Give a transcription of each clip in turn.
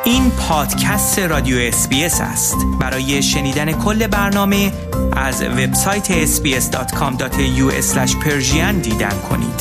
این پادکست رادیو SBS است. برای شنیدن کل برنامه از وبسایت sbs.com.au/persian دیدن کنید.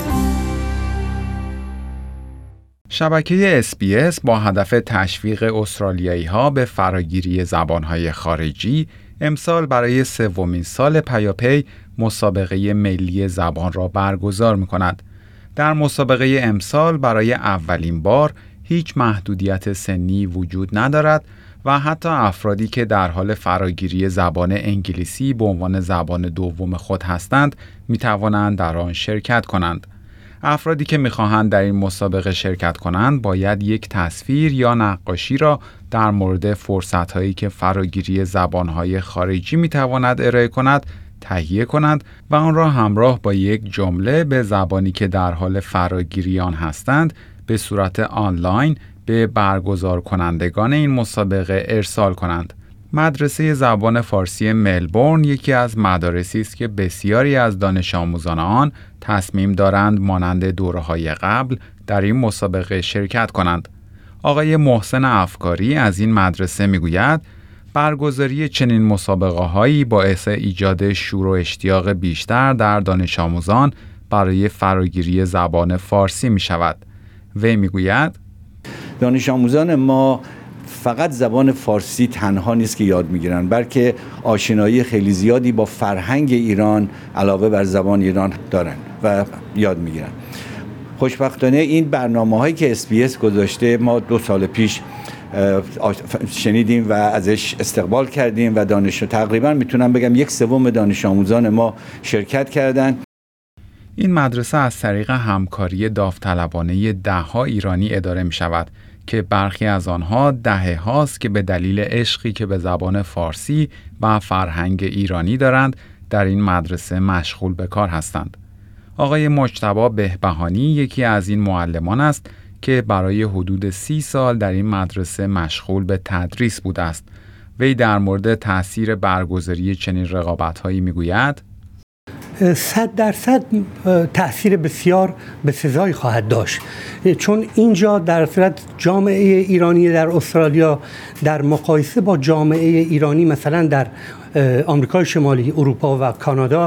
شبکه SBS با هدف تشویق استرالیایی‌ها به فراگیری زبان‌های خارجی امسال برای سومین سال پیاپی مسابقه ملی زبان را برگزار می‌کند. در مسابقه امسال برای اولین بار هیچ محدودیت سنی وجود ندارد و حتی افرادی که در حال فراگیری زبان انگلیسی به عنوان زبان دوم خود هستند می‌توانند در آن شرکت کنند. افرادی که می‌خواهند در این مسابقه شرکت کنند باید یک تصویر یا نقاشی را در مورد فرصت‌هایی که فراگیری زبان‌های خارجی می‌تواند ارائه کند تهیه کنند و آن را همراه با یک جمله به زبانی که در حال فراگیری آن هستند به صورت آنلاین به برگزار کنندگان این مسابقه ارسال کنند. مدرسه زبان فارسی ملبورن یکی از مدارسی است که بسیاری از دانش آموزان آن تصمیم دارند مانند دوره‌های قبل در این مسابقه شرکت کنند. آقای محسن افکاری از این مدرسه میگوید برگزاری چنین مسابقه‌هایی باعث ایجاد شور و اشتیاق بیشتر در دانش آموزان برای فراگیری زبان فارسی می‌شود. وی میگوید دانش آموزان ما فقط زبان فارسی تنها نیست که یاد میگیرن، بلکه آشنایی خیلی زیادی با فرهنگ ایران علاوه بر زبان ایران دارن و یاد میگیرن. خوشبختانه این برنامه‌هایی که SBS گذاشته ما 2 سال پیش شنیدیم و ازش استقبال کردیم و تقریبا میتونم بگم 1/3 دانش آموزان ما شرکت کردن. این مدرسه از طریق همکاری داوطلبانه ده‌ها ایرانی اداره می شود که برخی از آنها دهه هاست که به دلیل عشقی که به زبان فارسی و فرهنگ ایرانی دارند در این مدرسه مشغول به کار هستند. آقای مجتبی بهبهانی یکی از این معلمان است که برای حدود 30 سال در این مدرسه مشغول به تدریس بوده است. وی در مورد تأثیر برگزاری چنین رقابت‌هایی می‌گوید 100% تأثیر بسیار بسزایی خواهد داشت، چون اینجا در صورت جامعه ایرانی در استرالیا در مقایسه با جامعه ایرانی مثلا در آمریکای شمالی، اروپا و کانادا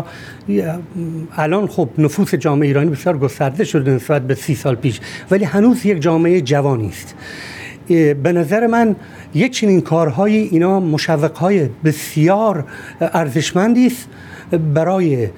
الان خب نفوذ جامعه ایرانی بسیار گسترده شده نسبت به 30 سال پیش، ولی هنوز یک جامعه جوانی است. به نظر من یک چنین کارهای اینا مشوقهای بسیار ارزشمندی است برای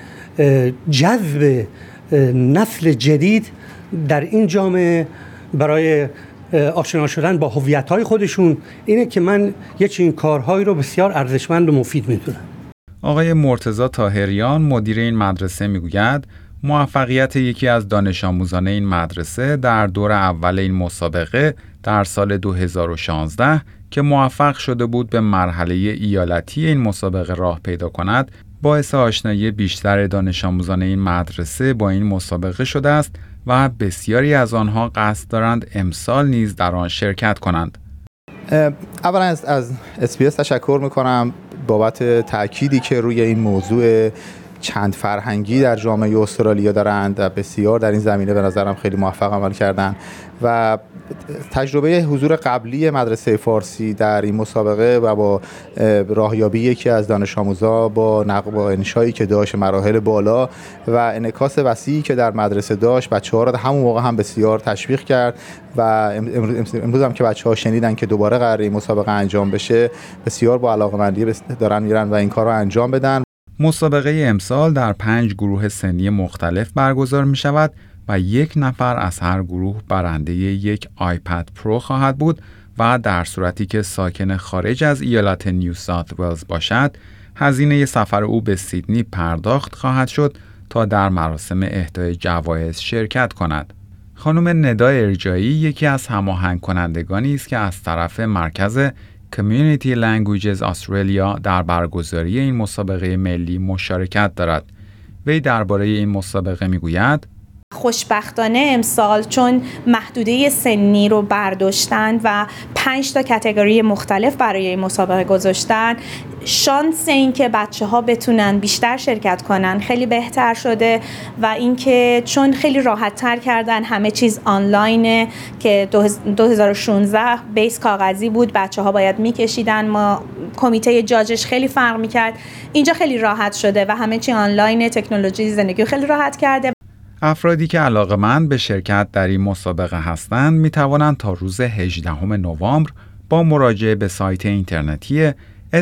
جذب نسل جدید در این جامعه، برای آشنا شدن با هویت‌های خودشون. اینه که من یه چنین کارهایی رو بسیار ارزشمند و مفید می‌دونم. آقای مرتضی طاهریان مدیر این مدرسه میگوید موفقیت یکی از دانش آموزان این مدرسه در دور اول این مسابقه در سال 2016 که موفق شده بود به مرحله ایالتی این مسابقه راه پیدا کند باعث آشنایی بیشتر دانش آموزان این مدرسه با این مسابقه شده است و بسیاری از آنها قصد دارند امسال نیز در آن شرکت کنند. اولا از SBS تشکر میکنم بابت تأکیدی که روی این موضوع چند فرهنگی در جامعه استرالیا دارند و بسیار در این زمینه به نظرم خیلی موفق عمل کردند و تجربه حضور قبلی مدرسه فارسی در این مسابقه و با راهیابی یکی از دانش آموزا با انشایی که داشت مراحل بالا و انعکاس وسیعی که در مدرسه داشت بچه‌ها را همون موقع هم بسیار تشویق کرد و امروز هم که بچه‌ها شنیدن که دوباره قراره این مسابقه انجام بشه بسیار با علاقه‌مندی دارن میرن و این کار رو انجام بدن. مسابقه امسال در 5 گروه سنی مختلف برگزار می شود و 1 نفر از هر گروه برنده یک آیپد پرو خواهد بود و در صورتی که ساکن خارج از ایالت نیو ساوت ولز باشد هزینه سفر او به سیدنی پرداخت خواهد شد تا در مراسم اهدای جوایز شرکت کند. خانم ندا ارجایی یکی از هماهنگ کنندگانی است که از طرف مرکز Community Languages Australia در برگزاری این مسابقه ملی مشارکت دارد. وی درباره این مسابقه میگوید خوشبختانه امسال چون محدوده سنی رو برداشتن و 5 تا کاتگوری مختلف برای این مسابقه گذاشتن شانس این که بچه‌ها بتونن بیشتر شرکت کنن خیلی بهتر شده و اینکه چون خیلی راحت‌تر کردن، همه چیز آنلاینه که 2016 بیس کاغذی بود، بچه‌ها باید می‌کشیدن، ما کمیته جاجش خیلی فرق می‌کرد. اینجا خیلی راحت شده و همه چی آنلاینه، تکنولوژی زندگی خیلی راحت کرده. افرادی که علاقه‌مند به شرکت در این مسابقه هستند می‌توانند تا روز 18 نوامبر با مراجعه به سایت اینترنتی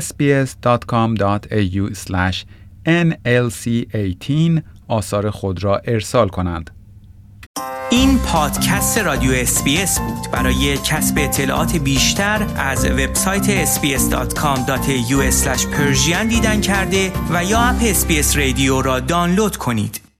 sbs.com.au/nlc18 آثار خود را ارسال کنند. این پادکست رادیو SBS بود. برای کسب اطلاعات بیشتر از وبسایت sbs.com.au/persian دیدن کرده و یا اپ SBS رادیو را دانلود کنید.